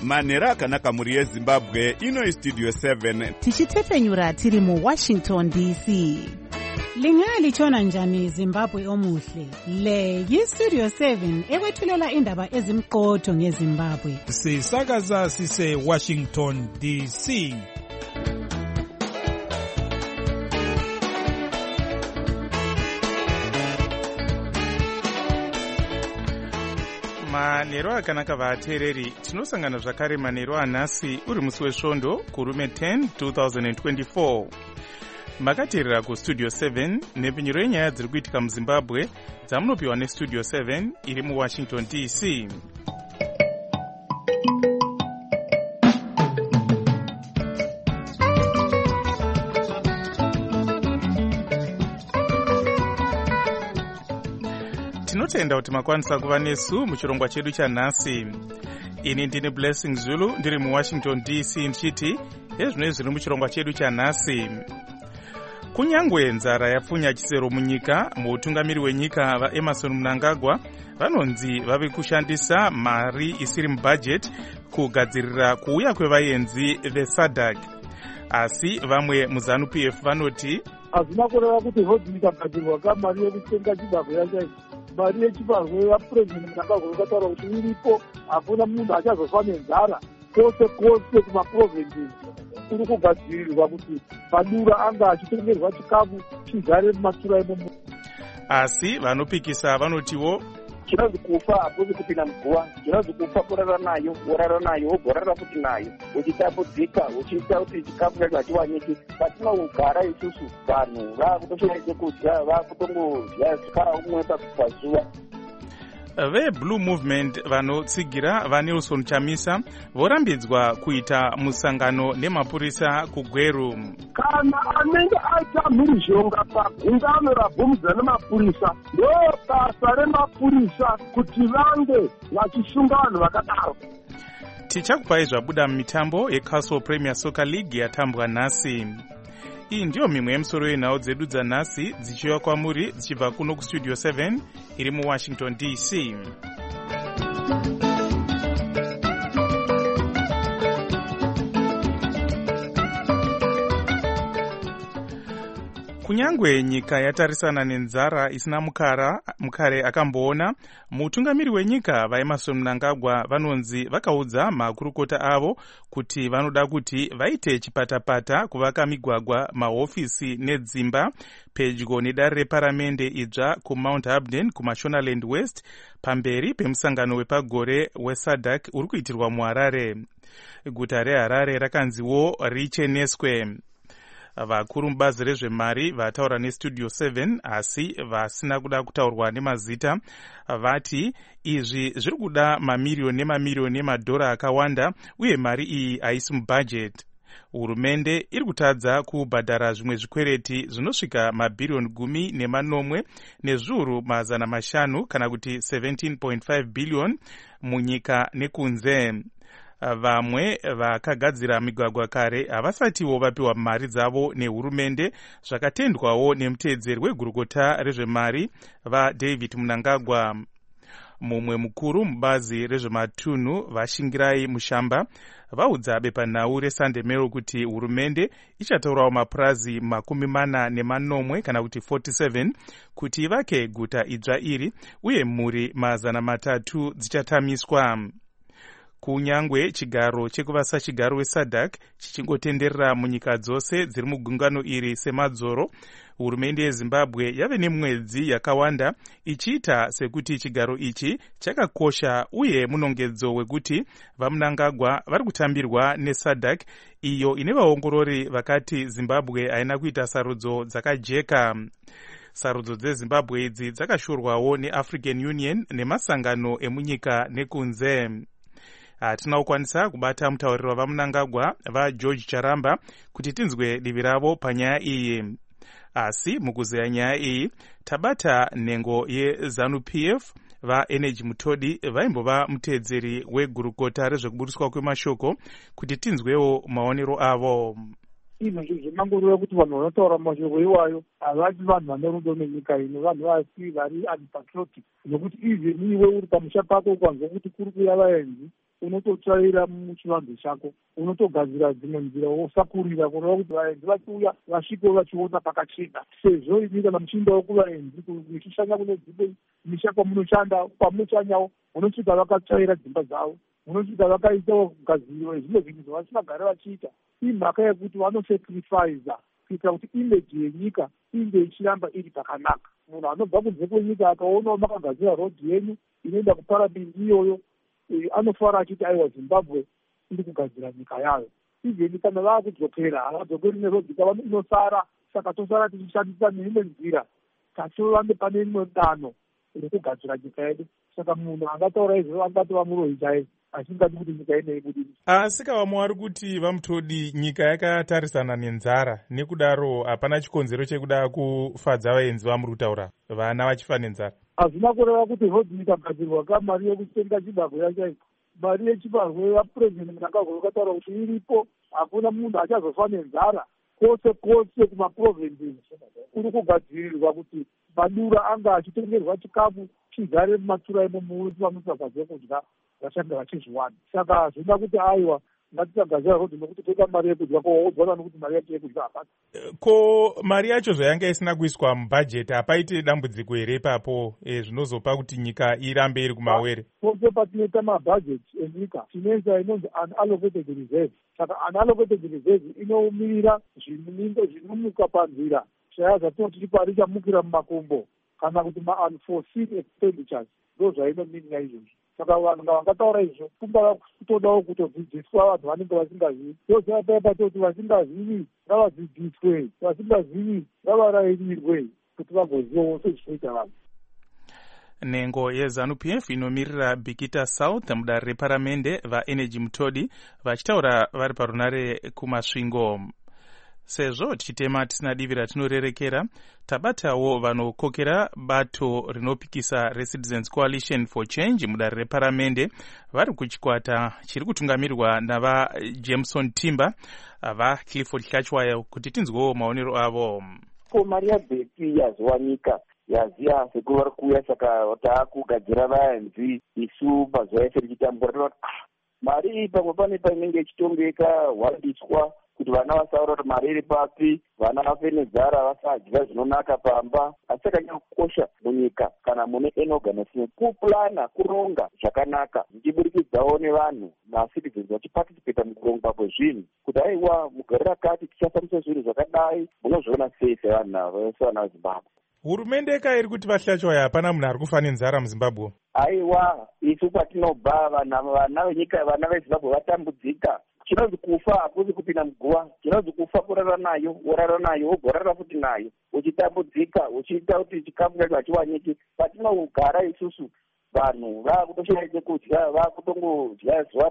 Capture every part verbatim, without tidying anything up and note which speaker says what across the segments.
Speaker 1: manhero akanaka mhuri yezimbabwe. Ino istudio seven
Speaker 2: tichitepfenyura tiri muwashington D C.
Speaker 3: Lingalitshona njani Zimbabwe omuhle? Le yistudio seven ekwethulela indaba ezimqotho ngeZimbabwe.
Speaker 4: Sisakaza sise Washington D C. Manhero akanaka vateereri, tinosangana zvakare manhero anhasi uri musi wesvondo kurume ten twenty twenty-four. Makateerera kustudio seven nepfenyuro yenyaya dziri kuitika muZimbabwe dzamunopiwa nestudio seven iri muWashington D C. Tinotenda kuti makwanisa kuva nesu muchirongwa chedu chanhasi. Ini ndini Blessing Zulu ndiri muWashington D C ndichiti ezvino zviri muchirongwa chedu chanhasi. Kunyangwe nzara yapfunya chisero munyika, mutungamiri wenyika vaEmmerson Mnangagwa vanonzi vave kushandisa mari isiri mubudget kugadzirira kuuya kwevaenzi veSADC. Asi vamwe muZANU P F vanoti
Speaker 5: hazina kureva kuti hodhi ikagadzirwa kamari yekutenga chibagwe yacho. Mari yechibagwe yaPurezidendi Mnangagwa vakataura kuti iripo, hakuna munhu achazofa nenzara kwose kwose kumaprovinsi. Kuri kugadzirirwa kuti madura anga achitengerwa chikafu chigare mumatura imomo.
Speaker 4: Asi vanopikisa vanotiwo
Speaker 6: chinozi kufa hakuzi kupinda muguva, chinozi kufa kurara nayo, worara nayo, wogorara futi nayo, uchitambudzika, uchiita kuti chikafu chacho hachiwaniki. Patinogara isusu vanhu vaakutoshaye chekudya, vaakutongodya zvikara umwe pazuva.
Speaker 4: VeBlue Movement vanotsigira vaNelson Chamisa vorambidzwa kuita musangano nemapurisa kuGweru.
Speaker 5: Kana anenge aita mhirizhonga pagungano rabvumidza nemapurisa, ndo basa remapurisa kuti vange vachisunga vanhu vakadaro.
Speaker 4: Tichakupai zvabuda mumitambo yeCastle Premier Soccer League yatambwa nhasi. Iyi ndiyo mimwe yemusoro yenhau dzedu dzanhasi dzichiuya kwamuri dzichibva kuno kustudio seven iri muWashington D C. Kunyangwe nyika yatarisana nenzara isina mukara mukare akamboona, mutungamiri wenyika vaEmmerson Mnangagwa vanonzi vakaudza makurukota avo kuti vanoda kuti vaite chipatapata kuvaka migwagwa, mahofisi nedzimba pedyo nedare reparamende idzva kuMount Habden kuMashonaland West pamberi pemusangano wepagore weSADC uri kuitirwa muHarare. Guta reHarare rakanziwo richeneswe. Vakuru mubazi rezvemari vataura nestudio seven asi vasina kuda kutaurwa nemazita vati izvi zviri kuda mamiriyoni nemamiriyoni emadhora akawanda uye mari iyi haisi mubudget. Hurumende iri kutadza kubhadhara zvimwe zvikwereti zvinosvika mabhiriyoni gumi nemanomwe nezviuru mazana mashanu kana kuti seventeen point five billion munyika nekunze. Vamwe vakagadzira migwagwa kare havasatiwo vapiwa mari dzavo nehurumende, zvakatendwawo nemuteedzeri wegurukota rezvemari vaDavid Mnangagwa. Mumwe mukuru mubazi rezvematunhu vaShingirai Mushamba vaudza bepanhau reSunday Mail kuti hurumende ichataurawo mapurazi makumi mana nemanomwe kana kuti forty-seven kuti ivake guta idzva iri uye mhuri mazana matatu dzichatamiswa. Kunyangwe chigaro chekuvasa chigaro weSADC chichingotenderera munyika dzose dziri mugungano iri semadzoro, hurumende yeZimbabwe yave nemwedzi yakawanda ichiita sekuti chigaro ichi chakakosha uye munongedzo wekuti vaMnangagwa vari kutambirwa neSADC iyo ine vaongorori vakati Zimbabwe haina kuita sarudzo dzakajeka. Sarudzo dzeZimbabwe idzi dzakashorwawo neAfrican Union nemasangano emunyika nekunze. Hatina kukwanisa kubata mutauriri wavaMnangagwa vaGeorge Charamba kuti tinzwe divi ravo panyaya iyi. Asi mukuzeya nyaya iyi tabata nhengo yeZANU P F vaEnergy Mutodi vaimbova muteedzeri wegurukota rezvekuburiswa kwemashoko kuti tinzwewo maonero avo.
Speaker 5: Izvo zvemangoreva kuti vanhu vanotaura mashoko iwayo havasi vanhu vane rudo nenyika ino, vanhu vasi vari unpatriotic, nokuti even iwe uri pamusha pako ukanzwa kuti kuri kuuya vaenzi unototsvaira muchivanze chako, unotogadzira dzimwe nzira wosakurira kureva kuti vaenzi vachiuya vasvike vachiona pakachena. Sezvo ini kana muchiindawo kuvaenzi muchishanya kune dzimwe misha kwamunoshanda kwamunochanyawo, munosvika vakatsvaira dzimba dzavo, munosvika vakaitawo kugadziriwa zvimwe zvinhu zvavasingagare vachiita. Imhaka yekuti vanosacrifiza kuita kuti imeji yenyika inge ichiramba iri pakanaka. Munhu anobva kunze kwenyika akaonawo makagadzira rodhi yenyu inoenda kuparabindi iyoyo, anofara achiti aiwa Zimbabwe iri kugadzira nyika yayo. Izeni kana vaakudzokera havadzokeri nerodhi kava inosara, saka tosara tichishandisa neimwe nzira tachivange pane imwe dano rekugadzira nyika yedu. Saka munhu angataura izvo angati vamurohi chaivo, asingadi kuti nyika ine ibudiri.
Speaker 4: Asika vamwe vari kuti vamutodi nyika yakatarisana nenzara, nekudaro hapana chikonzero chekuda kufadza vaenzi vamuri kutaura vana vachifa nenzara.
Speaker 5: Hazvina kureva kuti rodhi ikagadzirwa kamari yekutenga chibagwe yachaiko. Mari yechibagwe vapurezidendi Mnangagwa vakataura kuti iripo, hakuna munhu achazofa nenzara. Kwose kwose kumaprovinsi kuri kugadzirirwa kuti madura anga achitengerwa chikafu chigare mumatura imomo vanosaka zvekudya vachange vachizviwana. Saka zvinoda kuti aiwa ngatisagadzira rodhi nokuti toita mari yekudya kowodzwana nokuti mari yacho yekudya hapana.
Speaker 4: Ko mari yacho zvayanga isina kuiswa mubhajeti, hapaite dambudziko here ipapo e, zvinozopa kuti nyika irambe iri kumawere?
Speaker 5: Pose patinoita mabhajeti enyika tinoisa inonzi unallocated reserve. Saka unallocated reserve inomirira zvinomuka panzira, chaya zvatinoti chipari chamukira mumakumbo kana kuti ma-unforeseen expenditures, ndo zvainomira izvozvo. Saka vanhu ngavangataura izvo kungava kutodawo kutodzidziswa vanhu vanenge vasingazivi. Ndozvapaipa toti vasingazivi ngavadzidziswe, vasingazivi ngavarairirwe kuti vagozivawo sezvinoita vanhu.
Speaker 4: Nhengo yeZANU P F inomirira Bikita South mudare reparamende vaEnergy Mutodi vachitaura vari parunare kumasvingo. Sezvo tichitema tisina divi ratinorerekera, tabatawo vanokokera bato rinopikisa reCitizens Coalition for Change mudare reparamende vari kuchikwata chiri kutungamirwa nava Jameson Timber ava Clifford Hlachwaya kuti tinzwewo maonero avo.
Speaker 6: Ko mari yabheki yazowanika yaziya sekuru vari kuuya, saka taakugadzira vaenzi isu mazuva ese tichitambura tinoti mari iyi pamwe pane painenge ichitongeka wandiswa kuti vana vasaura kuti mari iri papi, vana vafe nenzara, vasadya zvinonaka pamba. Asi chakanyakukosha munyika kana mune any organization kuplana, kuronga zvakanaka zvichiburikidzawo nevanhu macitizens vachiparticipata mukurongwa kwezvinhu kuti aiwa mugore rakati tichafambisa zvinhu zvakadai. Munozviona sei sevanhu navo sevana veZimbabwe?
Speaker 4: Hurumende ikairi kuti vaHlachwaya hapana munhu ari kufa nenzara muZimbabwe?
Speaker 6: Aiwa, isu kwatinobva vana venyika, vana veZimbabwe vatambudzika. Chinonzi kufa hakuzi kupinda muguva, chinonzi kufa kurara nayo, worara nayo, wogorara futi nayo, uchitambudzika, uchiita kuti chikafu chacho hachiwaniki. Patinogara isusu vanhu vaakutoshaye chekudya, vaakutongodya zuva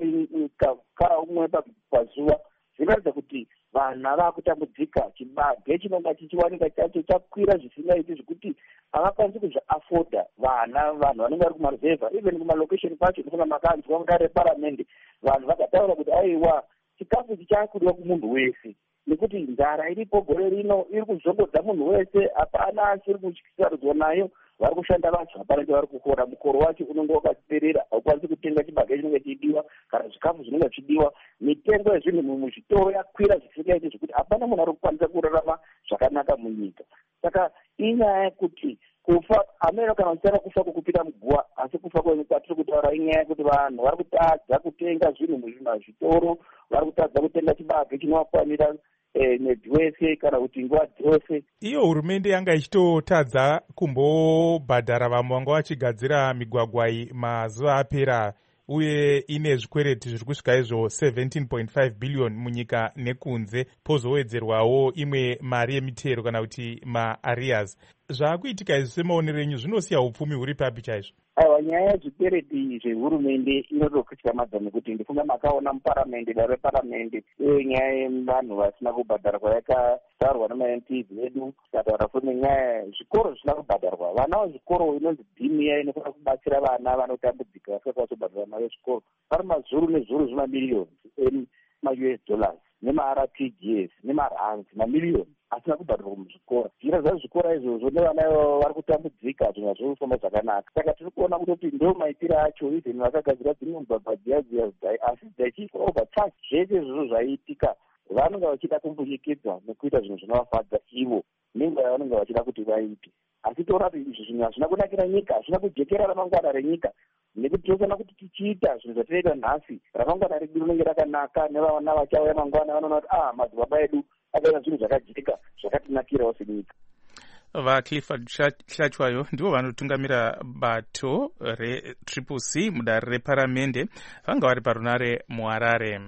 Speaker 6: kaa umwe pazuva. Zvinoratidza kuti vana vaakutambudzika, chibage chinonga chichiwanika chacho chakwira zvisingaiti zvekuti havakwanisi kuzviafoda vana, vanhu vanenge vari kumaruzevha, even kumalocation kwacho. Ndofuna makanzwa mudare reparamende vanhu vakataura kuti aiwa chikafu chichakudiwa kumunhu wese, nekuti nzara iripo gore rino iri kuzvongodza munhu wese, hapana asiri kusarudzwa nayo. Vari kushanda vacho hapana chavari kukora, mukoro wacho unenge wakaperera, haukwanisi kutenga chibage chinenge chidiwa kana zvikafu zvinenge zvichidiwa. Mitengo yezvinhu muzvitoro yakwira zvisingaiti zvekuti hapana munhu ari kukwanisa kurarama zvakanaka munyika. Saka inyaya yekuti kufa ameno kana uchitara kufa kwokupinda muguva, asi kufa kwatiri kutaura inyaya yekuti vanhu vari kutadza kutenga zvinhu muzvitoro, vari kutadza kutenga chibage chinowakwanira mwedzi wese kana kuti nguva dzose. Iyo
Speaker 4: hurumende yanga ichitotadza kumbobhadhara vamwe vanga vachigadzira migwagwa iyi mazuva apera, uye ine zvikwereti zviri kusvika izvo seventeen point five billion munyika nekunze, pozowedzerwawo imwe mari yemitero kana kuti maarias. Zvaakuitika izvi semaonero enyu zvinosiya upfumi huri papi chaizvo?
Speaker 6: Aiwa, nyaya yezvikwereti zvehurumende inotokutyamadza nekuti ndifunga makaona muparamende, dare reparamende, uye nyaya yevanhu vasina kubhadharwa yakataurwa nemaM Ps vedu. Tikataura futi nenyaya yezvikoro zvisina kubhadharwa, vana vezvikoro inonzi dhimu iya inofana kubatsira vana vanotambudzika vasati vazobhadhara mari yezvikoro, pari mazuru nezuru zvimamiliyoni ema-U S dollars nema-R T G S nema-rands mamiliyoni. asina kubhadharwa muzvikora. Zira zvezvikora izvozvo nevana vari kutambudzika, zvinhu hazvofamba zvakanaka. Saka tiri kuona kuti ndo maitiro acho izveni vakagadzira dzimwe mugwagwa dziya dziya asi dzichiitwa overpass. Zvese izvozvo zvaiitika vanonga vachida kumbunyikidza nekuita zvinhu zvinovafadza ivo nenguva yavanonga vachida kuti vaite. Asi toona kuti izvi zvinhu hazvina kunakira nyika, hazvina kujekera ramangwana renyika, nekuti tinofanira kuti tichiita zvinhu zvatinoita nhasi ramangwana redu rinenge rakanaka, nevana vachauya mangwana vanoona kuti ah madzibaba edu akaita zvinhu zvakajeka zvakatinakirawo senyika.
Speaker 4: VaClifford Hlachwayo ndivo vanotungamira bato retriple C mudare reparamende, vanga vari parunare muHarare.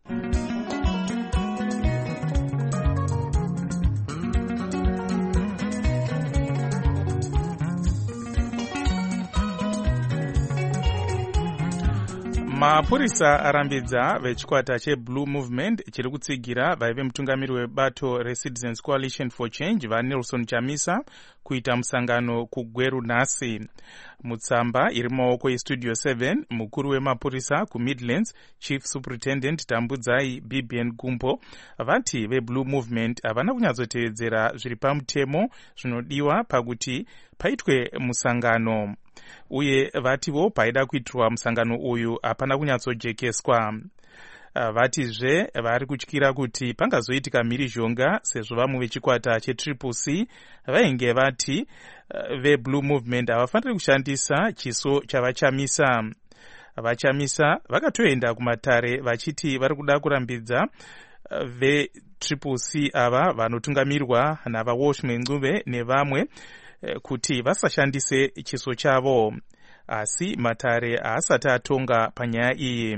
Speaker 4: Mapurisa arambidza vechikwata cheBlue Movement chiri kutsigira vaive mutungamiri webato reCitizens Coalition for Change vaNelson Chamisa kuita musangano kuGweru nhasi. Mutsamba iri mumaoko eStudio seven, mukuru wemapurisa kuMidlands Chief Superintendent Tambudzai B B N Gumbo vati veBlue Movement havana kunyatsotevedzera zviri pamutemo zvinodiwa pakuti paitwe musangano, uye vativo paida kuitirwa musangano uyu hapana kunyatsojekeswa. Vatizve vari kutyira kuti pangazoitika mhirizhonga sezvo vamwe vechikwata chetriple C vainge vati veBlue Movement havafaniri kushandisa chiso chavachamisa. Vachamisa vakatoenda kumatare vachiti vari kuda kurambidza vetriple C ava vanotungamirwa navaWalshman Ncube nevamwe kuti vasashandise chiso chavo, asi matare haasati atonga panyaya iyi.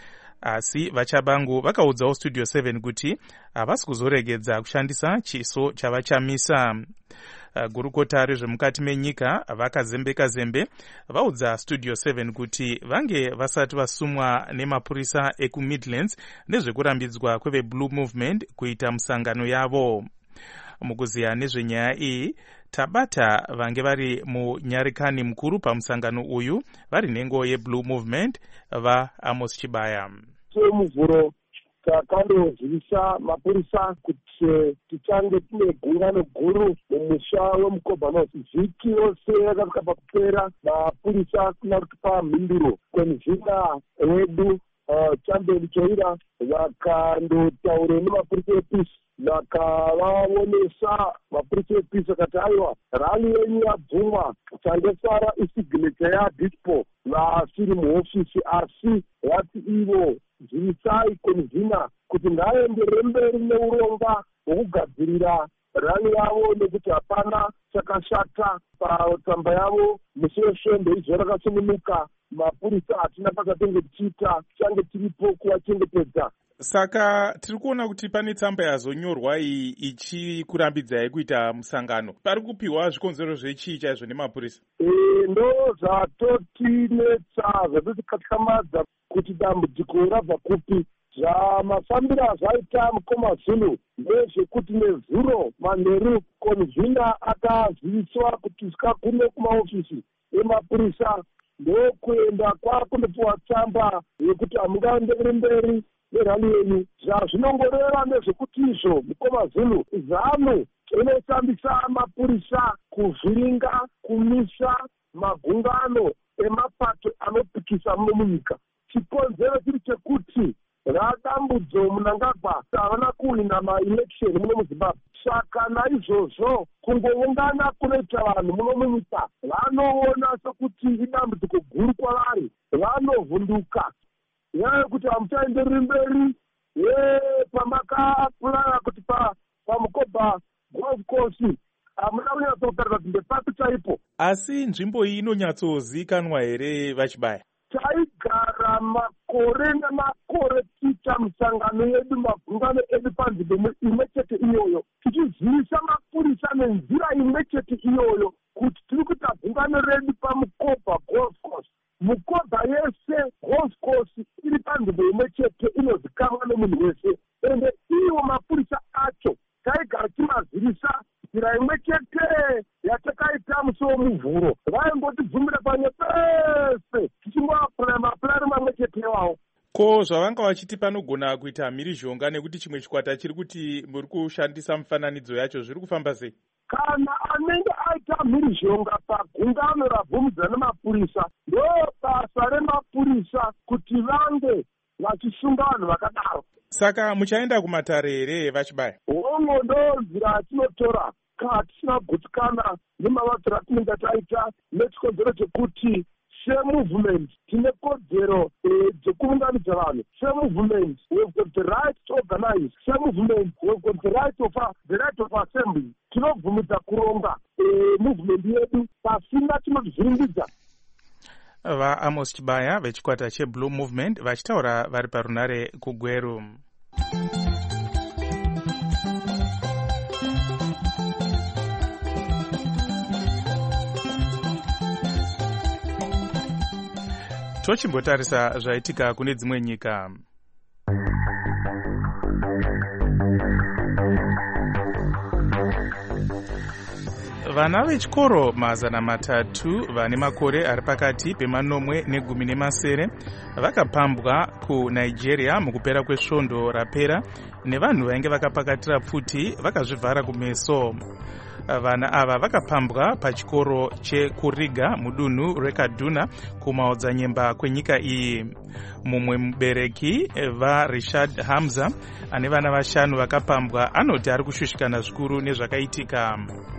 Speaker 4: Asi vachabangu vakaudzawo Studio seven kuti havasi kuzoregedza kushandisa chiso chavachamisa. Gurukota rezvemukati menyika vakazembeka zembe vaudza Studio seven kuti vange vasati vasumwa nemapurisa ekuMidlands nezvekurambidzwa kweveBlue Movement kuita musangano yavo. Mukuziya nezvenyaya iyi tabata vange vari munyarikani mukuru pamusangano uyu vari nhengo yeBlue Movement vaAmos Chibaya.
Speaker 5: Semuvhuro takandozivisa mapurisa kuti tichange tine gungano guru mumusha weMukoba North. Vhiki yose yakasvika pakupera mapurisa kuna kutipa mhinduro kwemuzvina wedu Chamberlain Choira vakandotaura nemapurisa ePeace vakavaonesa mapurisa ePeace akati aiwa rali yenyu yabvumwa changesara isignature yaDispo vasiri muhofisi, asi vati ivo zivisai konvhina kuti ngaenderere mberi neuronga hwokugadzirira rani yavo nekuti hapana chakashata patsamba yavo. Musi wesvembe izvo rakasungunuka mapurisa hatina pakatenge tichiita tichange tiripo kuvachengetedza.
Speaker 4: Saka tiri kuona kuti pane tsamba yazonyorwa iyi ichikurambidzai kuita musangano. Pari kupiwa zvikonzero zvechii chaizvo nemapurisa?
Speaker 5: E, ndo zvatotinetsa zvatotikatyamadza kuti dambudziko rabva kupi. Zvamafambiro azvaita Mukoma Zulu ndezvekuti nezuro manheru konvhina akaziviswa kuti sikagume kumaofisi emapurisa ndokuenda kwakundopiwa tsamba yekuti hamungaendereri mberi nerali yenyu. Zvazvinongoreva nezvekuti izvo Mukoma Zulu zanu inosambisa mapurisa kuvhiringa kumisa magungano emapato anopikisa muno munyika. Chikonzero chiri chekuti radambudzo Mnangagwa havana kuwina maelection muno muZimbabwe. Saka naizvozvo kungoungana kunoita vanhu muno munyika vanoona sokuti idambudziko guru kwavari, vanovhunduka nyaya yekuti hamuchaendereri mberi pamakapurana kuti paMukoba Golf Course hamuna kunyatsotarira kuti ndepati chaipo.
Speaker 4: Asi nzvimbo iyi inonyatsozikanwa here Vachibaya?
Speaker 5: Taigara makore nemakore tiita musangano yedu magungano edu panzvimbo imwe chete iyoyo, tichizivisa mapurisa nenzira imwe chete iyoyo kuti tiri kuita gungano redu paMukoba Golf Course. Mukoba yese Golf Course iri panzvimbo imwe chete inozikanwa nemunhu wese, ende iwo mapurisa acho taigara timazivisa nzira imwe chete yatakaita musi womuvhuro. Vaingotibvumira pamwe pese tichingoapuraya mapurani mamwe chete iwawo.
Speaker 4: Ko zvavanga vachiti panogona kuita mhirizhonga nekuti chimwe chikwata chiri kuti muri kushandisa mufananidzo yacho zviri kufamba sei?
Speaker 5: Kana anenge aita mhirizhonga pagungano rabvumidza nemapurisa, ndo basa remapurisa kuti vange vachisunga vanhu vakadaro.
Speaker 4: Saka muchaenda kumatare here vachibaya?
Speaker 5: Hongo ndo nzira yatinotora kana tisina kugutsikana nemavatiro atinenge taita nechikonzero chekuti semovement tine kodzero dzekuunganidza vanhu. Semovement we've got the right to organize. Semovement we've got the right of the right of assembly. Tinobvumidza kuronga movement yedu pasina chinozviringidza.
Speaker 4: VaAmos Chibaya vechikwata cheBlue Movement vachitaura vari parunare kuGweru. Tochimbotarisa zvaitika kune dzimwe nyika. Vana vechikoro mazana matatu vane makore ari pakati pemanomwe negumi nemasere vakapambwa kuNigeria mukupera kwesvondo rapera nevanhu vainge vakapakatira pfuti vakazvivhara kumeso. Vana ava vakapambwa pachikoro cheKuriga mudunhu reKaduna kumaodzanyemba kwenyika iyi. Mumwe mubereki vaRishad Hamza ane vana vashanu vakapambwa anoti ari kushushikana zvikuru nezvakaitika.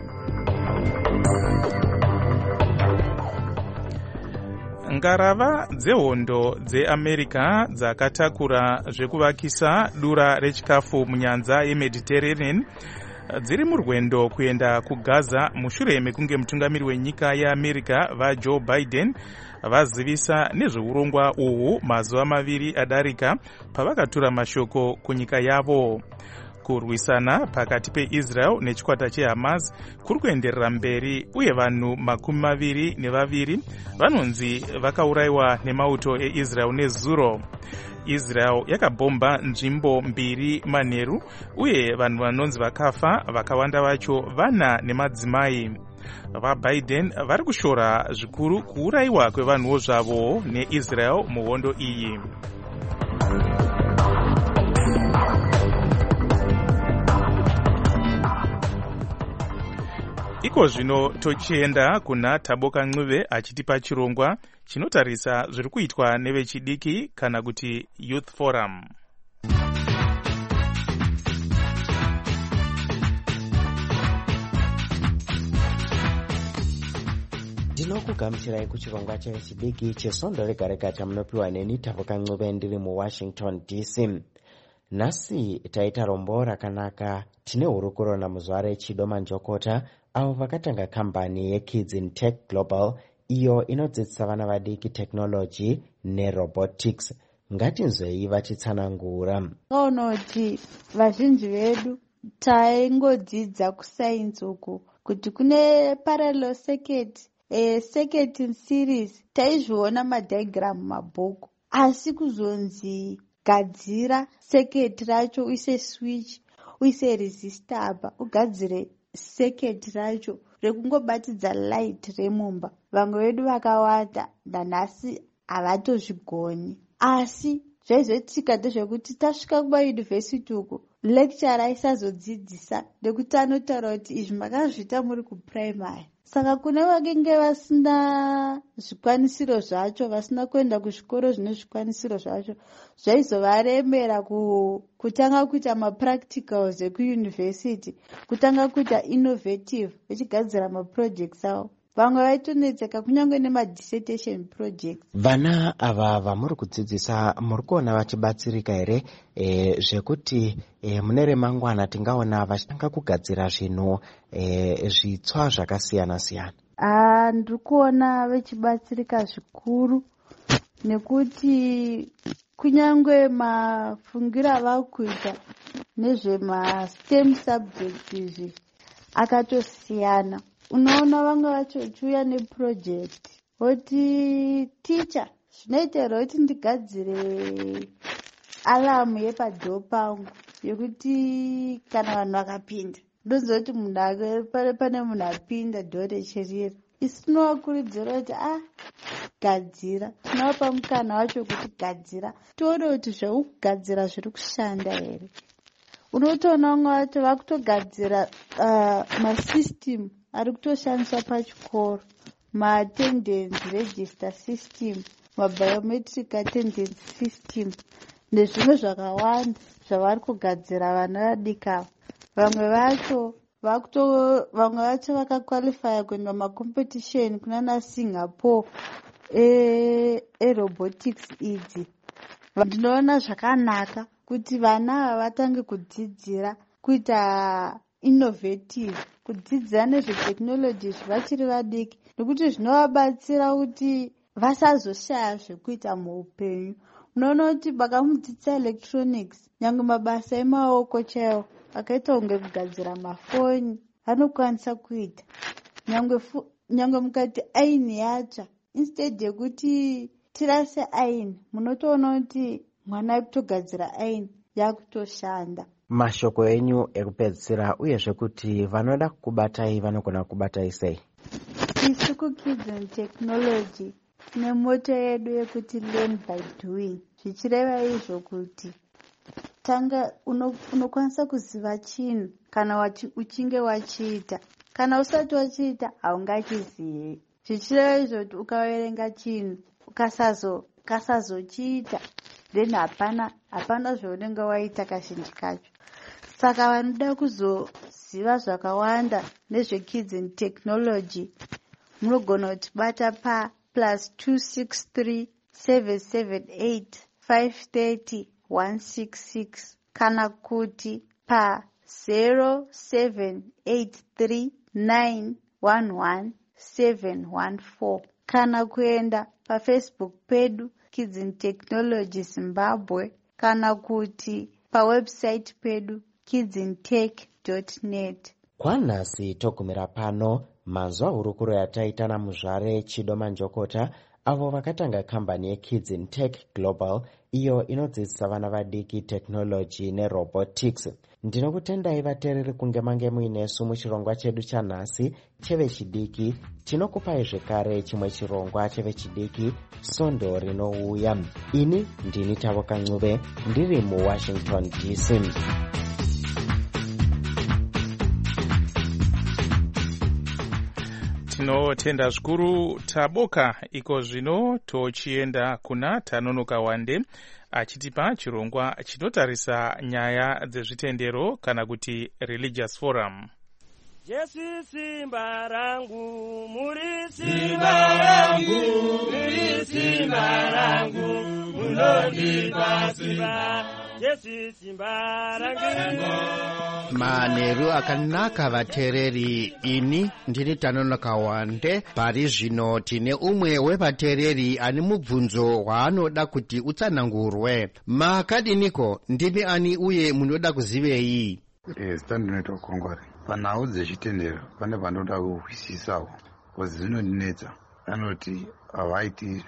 Speaker 4: Ngarava dzehondo dzeAmerica dzakatakura zvekuvakisa dura rechikafu munyanza yeMediterranean dziri murwendo kuenda kuGaza mushure mekunge mutungamiri wenyika yeAmerica vaJoe Biden vazivisa nezveurongwa uhu mazuva maviri adarika pavakatura mashoko kunyika yavo. Kurwisana pakati peIsrael nechikwata cheHamas kuri kuenderera mberi uye vanhu makumi maviri nevaviri vanonzi vakaurayiwa nemauto eIsrael nezuro. Israel yakabhomba nzvimbo mbiri manheru uye vanhu vanonzi vakafa vakawanda vacho vana nemadzimai. VaBiden vari kushora zvikuru kuurayiwa kwevanhuwo zvavo neIsrael muhondo iyi. Iko zvino tochienda kuna Taboka Ncube achitipa chirongwa chinotarisa zviri kuitwa nevechidiki kana kuti Youth Forum.
Speaker 7: Ndinokugamuchirai kuchirongwa chevechidiki chesvondo rega rega chamunopiwa neni Taboka Ncube ndiri muWashington D C. Nhasi taita rombo rakanaka. Tine hurukuro namuzuva rechido manjokota avo vakatanga kambani yeKids in Tech Global iyo inodzidzisa vana vadiki technology nerobotics. Ngatinzwei vachitsanangura.
Speaker 8: Onoti vazhinji vedu taingodzidza kusainzi uku kuti kune parallel circuit, e circuit series taizviona madiagram mabhuku, asi kuzonzi gadzira circuit racho uise switch uise resistor apa ugadzire circuit racho rekungobatidza light remumba, vamwe vedu vakawanda nanhasi havatozvigoni. Asi zvaizoitika ndezvekuti tasvika kumayunivhesiti uku lecturer aisazodzidzisa nekuti anotaura kuti izvi makazviita muri kuprimary. Saka kune vakenge vasina zvikwanisiro zvacho, vasina kuenda kuzvikoro zvine zvikwanisiro zvacho, zvaizovaremera kutanga kuita mapracticals ekuyunivhesiti, kutanga kuita innovative vachigadzira maprojects avo. Vamwe vaitonetseka kunyange nemadissertation projects.
Speaker 7: Vana ava vamuri kudzidzisa muri kuona vachibatsirika here e, zvekuti e, mune remangwana tingaona vachitanga kugadzira zvinhu e, zvitswa zvakasiyana siyana?
Speaker 8: Ah, ndiri kuona vachibatsirika zvikuru nekuti kunyange mafungiro avakuita nezvemastem subjects izvi akatosiyana. Unoona vamwe vacho vachiuya neproject voti ticha zvinoitera kuti ndigadzire alamu yepadhoo pangu yekuti kana vanhu vakapinda ndozoti munhu pane munhu apinda dhoo rechirira. Isi tinovakurudzira kuti ah gadzira, tinovapa mukana wacho kuti gadzira, tione kuti zvauri kugadzira zviri kushanda here. Unotoona vamwe vacho vakutogadzira uh, masystem ari kutoshandiswa pachikoro, ma-attendance register system, ma-biometric attendance system, nezvimwe zvakawanda zvavari kugadzira vana vadikava. Vamwe vacho vakuto vamwe vacho vakakwalifya kuenda macompetition kunana Singapore erobotics e idzi. Ndinoona zvakanaka kuti vana vatange kudzidzira kuita innovative, kudzidzira nezvetechnology vachiri vadiki, nekuti zvinovabatsira kuti vasazoshaya zvekuita muupenyu. Unoona kuti vakamudzidzisa electronics, nyangwe mabasa emaoko chaiwo akaita kunge kugadzira mafoni vanokwanisa kuita. Nyangwe nyangwe mukati aini yatsva, instead yekuti tirase aini, munotoona kuti mwana kutogadzira aini yakutoshanda.
Speaker 7: Mashoko enyu ekupedzisira uyezve kuti vanoda kukubatai vanogona kukubatai sei?
Speaker 8: Isu kuKids and Technology tine moto yedu yekuti learn by doing. Zvichireva izvo kuti tanga unokwanisa uno kuziva chinhu kana wachi, uchinge wachiita. Kana usati wachiita haungachizivi. Zvichireva izvo kuti ukaverenga chinhu ukasazo kasazochiita then hapana hapana zvaunenge waita kazhinji kacho. Saka vanoda kuzoziva zvakawanda nezveKids and Technology munogona kutibata pa plus two six three seven seven eight five three zero one six six kana kuti pa zero seven eight three nine one one seven one four kana kuenda pa Facebook pedu Kids and Technology Zimbabwe kana kuti pa website pedu kids and tech dot net.
Speaker 7: Kwanhasi togumira pano mazwa hurukuro yataita naMuzvare Chido Manjokota avo vakatanga kambani yeKids and Tech Global iyo inodzidzisa vana vadiki technology nerobotics. Ndinokutendai vateereri kunge mange muinesu muchirongwa chedu chanhasi chevechidiki. Tinokupai zvekare chimwe chirongwa chevechidiki Sondo rinouya. Ini ndini Tavoka Ncube ndiri muWashington D C.
Speaker 4: Tinotenda zvikuru Taboka. Iko zvino tochienda kuna Tanonoka Wande achitipa chirongwa chinotarisa nyaya dzezvitendero kana kuti religious forum.
Speaker 9: Jesu simba rangu, muri simba rangu, muri simba rangu, munondipa simba. Jesu simba rangu.
Speaker 10: Manheru akanaka vateereri, ini ndiri Tanonoka Wande. Pari zvino tine umwe wevateereri ane mubvunzo hwaanoda kuti utsanangurwe. Makadiniko, ndimi ani uye munoda kuzivei?
Speaker 11: Eh, zita ndinoitwa Kongwari. Panhau dzechitendero pane vanoda kuhwisisawo, kozi zvinondinetsa. Anoti havaiti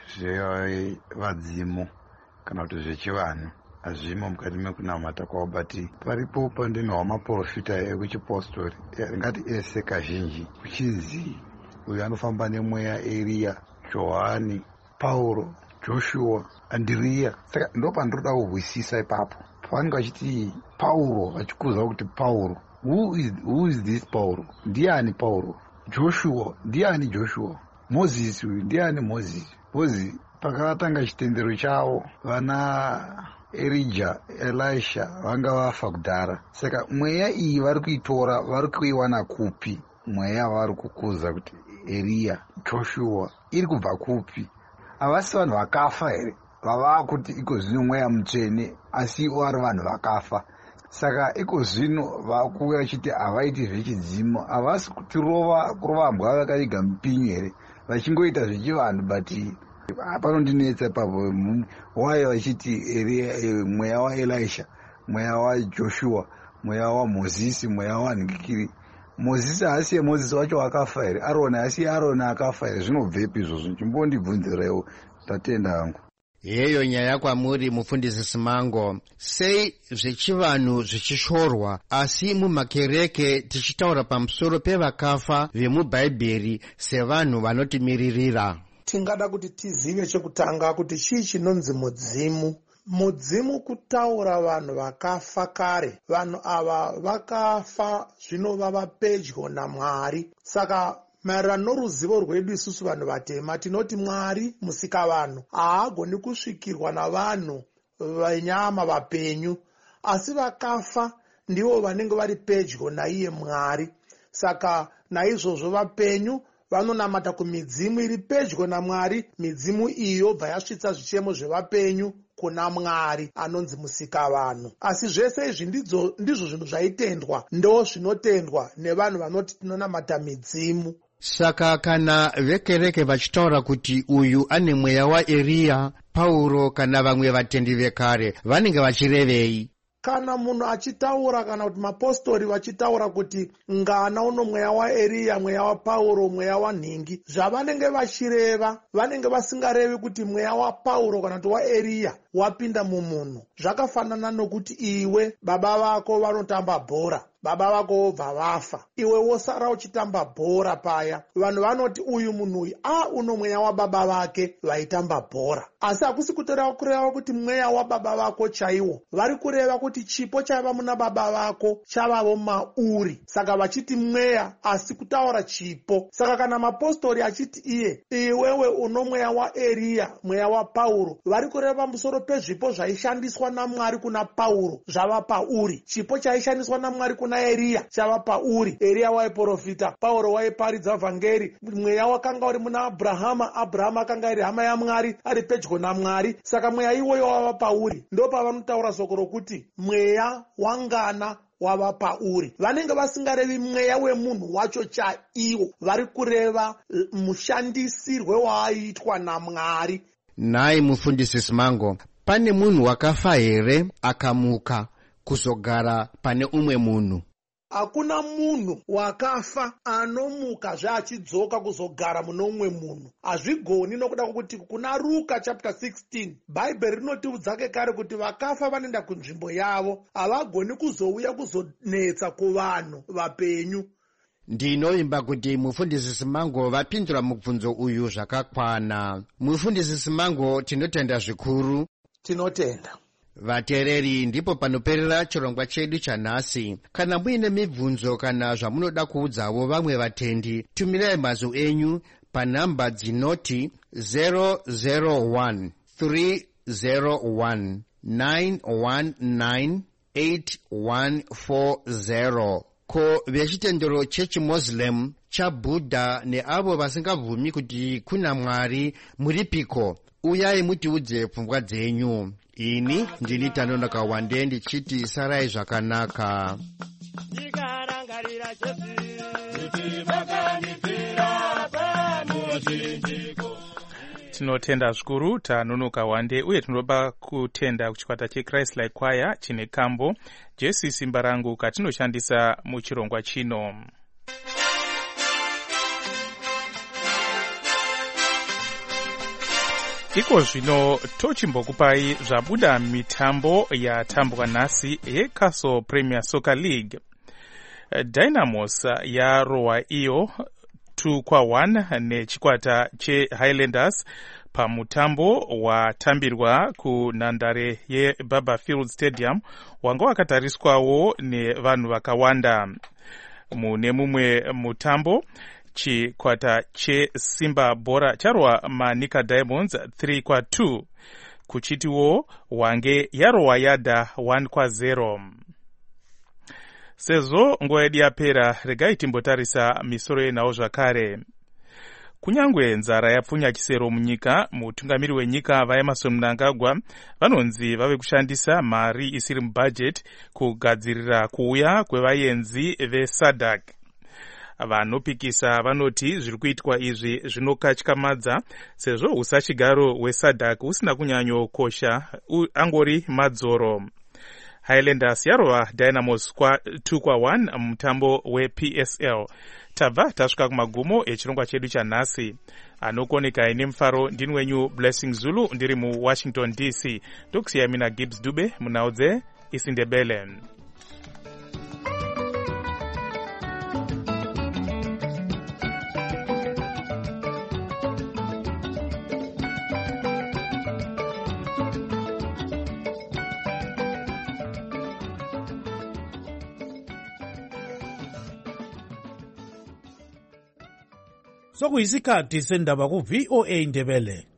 Speaker 11: zvevadzimu kana kuti zvechivanhu, hazvimo mukati mekunamata kwavo, bati paripo pandinhwa maprofita ekuchipostori, ringati ese kazhinji, kuchinzi uyu anofamba nemweya Eriya, Johani, Pauro, Joshua, Andiriya. Saka ndo pandinoda kuhwisisa ipapo. Pavanenge vachiti Pauro, vachikuza kuti Pauro, who is, who is this Pauro? Ndiani Pauro? Joshua, ndiani Joshua? Moses, ndiani Moses? Moses pakatanga chitendero chavo vana Elijah, Elisha vanga vafa kudhara. Saka mweya iyi vari kuitora, vari kuiwana kupi? Mweya vari kukuza kuti Eliya, Joshua iri kubva kupi? Havasi vanhu vakafa here? Vava kuti iko zvino mweya mutsvene, asi vari vanhu vakafa. Saka iko zvino vakuya vachiti havaiti zvechidzimu, havasi kuti rova kurova mbwa vakaiga mupinyu here, vachingoita zvechivanhu. Bati panondinetsa papo waya vachiti mweya waElisha, mweya waJoshua, mweya waMozisi, mweya wanhikiri. Mozisi haasiye Mozisi wacho akafa here? Aroni haasiye Aroni akafa here? Zvinobvepi izvozvo? Chimbondibvunzirewo, tatenda hangu.
Speaker 10: Yeyo nyaya kwamuri mufundisi Simango. Sei zvechivanhu zvichishorwa asi mumakereke tichitaura pamusoro pevakafa vemubhaibheri sevanhu vanotimiririra?
Speaker 12: tingada kuti tizive chekutanga kuti chii chinonzi mudzimu. Mudzimu kutaura vanhu vakafa kare. Vanhu ava vakafa zvino vava pedyo naMwari. Saka maererano noruzivo rwedu isusu vanhu vatema tinoti Mwari musika vanhu haagoni kusvikirwa navanhu venyama vapenyu, asi vakafa ndivo vanenge vari pedyo naiye Mwari. Saka naizvozvo vapenyu vanonamata kumidzimu iri pedyo naMwari. Midzimu iyo bva yasvitsa zvichemo zvevapenyu kuna Mwari anonzi musika vanhu. Asi zvese izvi ndizvo ndizvo zvinhu zvaitendwa ndo zvinotendwa nevanhu vanoti tinonamata midzimu.
Speaker 10: Saka kana vekereke vachitaura kuti uyu ane mweya waEriya, Pauro kana vamwe vatendi vekare vanenge vachirevei?
Speaker 12: Kana munhu achitaura kana kuti mapostori vachitaura kuti ngana uno mweya waEriya, mweya waPauro, mweya wanhingi, zvavanenge vachireva vanenge vasingarevi kuti mweya waPauro kana kuti waEriya wapinda mumunhu. Zvakafanana nokuti iwe baba vako vanotamba bhora, baba vako vobva vafa, iwe wosara uchitamba bhora paya. Vanhu vanoti uyu munhu uyu a uno mweya wababa vake vaitamba bhora. Asi hakusi kutoreva kureva kuti mweya wababa vako chaiwo. Vari kureva kuti chipo chaiva muna baba vako chavavo mauri. Saka vachiti mweya asi kutaura chipo. Saka kana mapostori achiti iye iwewe uno mweya waEriya, mweya waPauro, vari kureva pamusoro pezvipo zvaishandiswa naMwari kuna Pauro zvava pauri. Chipo chaishandiswa naMwari kuna Eriya chava pauri. Eriya waiprofita, Pauro waiparidza vhangeri. Mweya wakanga uri muna Abrahama, Abrahama akanga iri hama yaMwari, ari pedyo naMwari. Saka mweya iwoyo wava pauri. Ndo pavanotaura soko rokuti mweya wangana wava pauri. Vanenge vasingarevi mweya wemunhu wacho chaiwo, vari kureva mushandisirwe waaitwa naMwari.
Speaker 10: Nai mufundisi Simango, pane munhu wakafa here akamuka kuzogara pane umwe munhu?
Speaker 12: Hakuna munhu wakafa anomuka zvaachidzoka kuzogara muno umwe munhu. Hazvigoni nokuda kwokuti kuna Ruka chapter sixteen Bhaibheri rinotiudza kare kuti vakafa vanoenda kunzvimbo yavo, havagoni kuzouya kuzonetsa kuvanhu vapenyu.
Speaker 10: Ndinoimba kuti mufundisi Simango vapindura mubvunzo uyu zvakakwana. Mufundisi Simango, tinotenda zvikuru.
Speaker 12: Tinotenda.
Speaker 10: Vateereri, ndipo panoperera chirongwa chedu chanhasi. Kana muine mibvunzo kana zvamunoda kuudzawo vamwe vatendi, tumirai mazwi enyu panhamba dzinoti zero zero one three zero one nine one nine eight one four zero. Ko vechitendero chechiMuslim, chaBudha neavo vasingabvumi kuti kuna Mwari muripiko, uyai mutiudze pfungwa dzenyu. Ini ndini Tanonoka Wande ndichiti sarai zvakanaka.
Speaker 9: Ndikarangarira Jesu kuti vakanipira pamuchinjiko.
Speaker 4: Tinotenda zvikuru Tanonoka Wande, uye tinoba kutenda kuchikwata cheChrist Like Choir chine kambo Jesu simba rangu katinoshandisa muchirongwa chino. Iko zvino tochimbokupai zvabuda mitambo yatambwa nhasi yeCastle Premier Soccer League. Dynamos yarowa iyo two kwa one nechikwata cheHighlanders pamutambo watambirwa kunhandare yeBaba Field Stadium wanga wakatariswawo nevanhu vakawanda. Mune mumwe mutambo chikwata cheSimba Bora charwa maNika Diamonds three kwa two, kuchitiwo wange yarowa Yada one kwa zero. Sezvo nguva yedu yapera, regai timbotarisa misoro yenawo zvakare. Kunyangwe nzara yapfunya chisero munyika, mutungamiri wenyika vaEmmerson Mnangagwa vanonzi vave kushandisa mari isiri mubudget kugadzirira kuuya kwevaenzi veSADC. Vanopikisa vanoti zviri kuitwa izvi zvinokatyamadza, sezvo usachigaro hweSADC usina kunyanyokosha, angori madzoro. Highlanders yarova Dynamos kwa two kwa one mutambo weP S L. Tabva tasvika kumagumo echirongwa chedu chanhasi. Anokoneka ine mufaro ndini wenyu Blessing Zulu, ndiri muWashington D C. Ndokusiya mina Gibbs Dube munhau dzeIsindebele.
Speaker 13: sokuyisikhathi sendaba ku-V O A Ndebele.